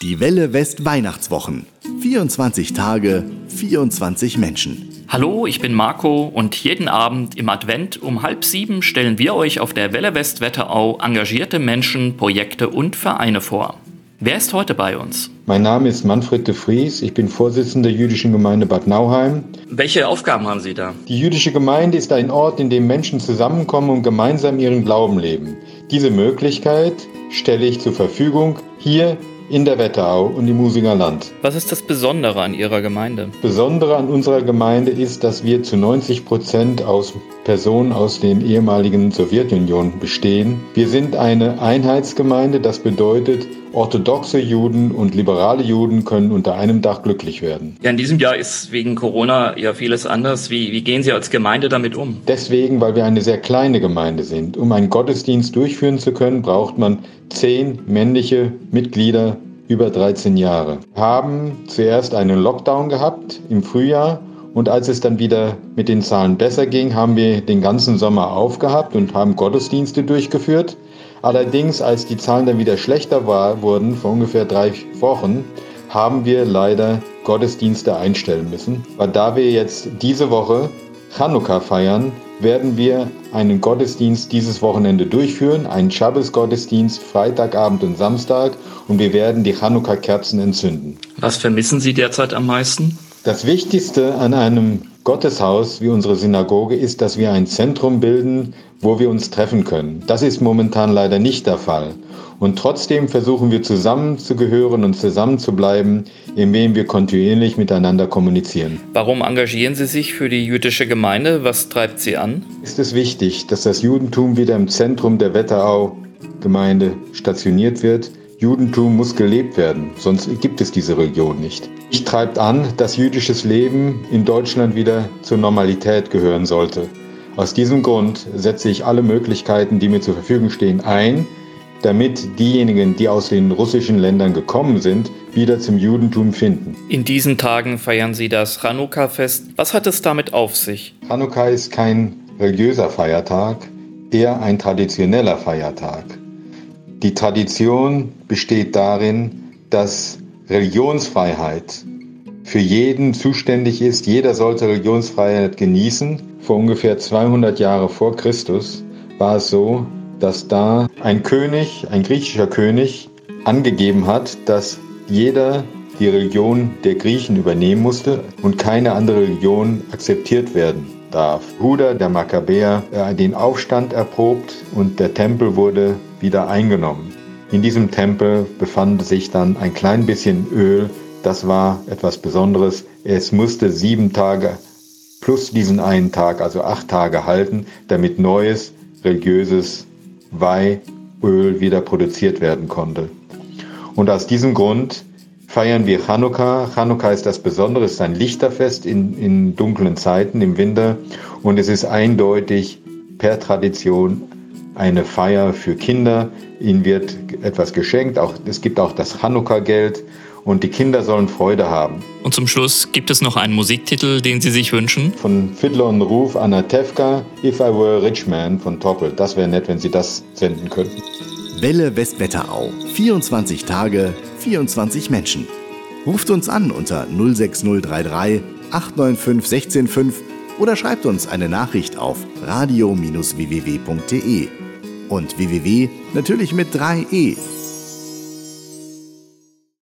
Die Welle West Weihnachtswochen. 24 Tage, 24 Menschen. Hallo, ich bin Marco und jeden Abend im Advent um 6:30 stellen wir euch auf der Welle West Wetterau engagierte Menschen, Projekte und Vereine vor. Wer ist heute bei uns? Mein Name ist Manfred de Vries, ich bin Vorsitzender der jüdischen Gemeinde Bad Nauheim. Welche Aufgaben haben Sie da? Die jüdische Gemeinde ist ein Ort, in dem Menschen zusammenkommen und gemeinsam ihren Glauben leben. Diese Möglichkeit stelle ich zur Verfügung hier in der Wetterau und im Usinger Land. Was ist das Besondere an Ihrer Gemeinde? Das Besondere an unserer Gemeinde ist, dass wir zu 90% aus Personen aus den ehemaligen Sowjetunion bestehen. Wir sind eine Einheitsgemeinde, das bedeutet, orthodoxe Juden und liberale Juden können unter einem Dach glücklich werden. Ja, in diesem Jahr ist wegen Corona ja vieles anders. Wie gehen Sie als Gemeinde damit um? Deswegen, weil wir eine sehr kleine Gemeinde sind. Um einen Gottesdienst durchführen zu können, braucht man 10 männliche Mitglieder über 13 Jahre. Wir haben zuerst einen Lockdown gehabt im Frühjahr und als es dann wieder mit den Zahlen besser ging, haben wir den ganzen Sommer aufgehabt und haben Gottesdienste durchgeführt. Allerdings, als die Zahlen dann wieder schlechter wurden, vor ungefähr 3 Wochen, haben wir leider Gottesdienste einstellen müssen. Aber da wir jetzt diese Woche Chanukka feiern, werden wir einen Gottesdienst dieses Wochenende durchführen, einen Schabbes-Gottesdienst, Freitagabend und Samstag, und wir werden die Chanukka-Kerzen entzünden. Was vermissen Sie derzeit am meisten? Das Wichtigste an einem Gotteshaus wie unsere Synagoge ist, dass wir ein Zentrum bilden, wo wir uns treffen können. Das ist momentan leider nicht der Fall. Und trotzdem versuchen wir zusammenzugehören und zusammenzubleiben, indem wir kontinuierlich miteinander kommunizieren. Warum engagieren Sie sich für die jüdische Gemeinde? Was treibt Sie an? Es ist wichtig, dass das Judentum wieder im Zentrum der Wetterau-Gemeinde stationiert wird. Judentum muss gelebt werden, sonst gibt es diese Religion nicht. Mich treibt an, dass jüdisches Leben in Deutschland wieder zur Normalität gehören sollte. Aus diesem Grund setze ich alle Möglichkeiten, die mir zur Verfügung stehen, ein, damit diejenigen, die aus den russischen Ländern gekommen sind, wieder zum Judentum finden. In diesen Tagen feiern Sie das Chanukka-Fest. Was hat es damit auf sich? Chanukka ist kein religiöser Feiertag, eher ein traditioneller Feiertag. Die Tradition besteht darin, dass Religionsfreiheit für jeden zuständig ist. Jeder sollte Religionsfreiheit genießen. Vor ungefähr 200 Jahren vor Christus war es so, dass da ein griechischer König, angegeben hat, dass jeder die Religion der Griechen übernehmen musste und keine andere Religion akzeptiert werden darf. Huda, der Makkabäer, den Aufstand erprobt und der Tempel wurde wieder eingenommen. In diesem Tempel befand sich dann ein klein bisschen Öl. Das war etwas Besonderes. Es musste 7 Tage plus diesen einen Tag, also 8 Tage halten, damit neues religiöses Weihöl wieder produziert werden konnte. Und aus diesem Grund feiern wir Chanukka. Chanukka ist das Besondere, es ist ein Lichterfest in dunklen Zeiten im Winter und es ist eindeutig per Tradition eine Feier für Kinder. Ihnen wird etwas geschenkt, es gibt auch das Chanukka-Geld und die Kinder sollen Freude haben. Und zum Schluss gibt es noch einen Musiktitel, den Sie sich wünschen? Von Fiddler und Ruf, Anatevka, If I Were a Rich Man von Topol. Das wäre nett, wenn Sie das senden könnten. Welle West Wetterau. 24 Tage, 24 Menschen. Ruft uns an unter 06033 895 165 oder schreibt uns eine Nachricht auf radio-www.de. Und www natürlich mit 3e.